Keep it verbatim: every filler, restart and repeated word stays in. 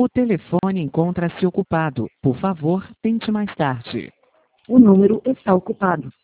O telefone encontra-se ocupado. Por favor, tente mais tarde. O número está ocupado.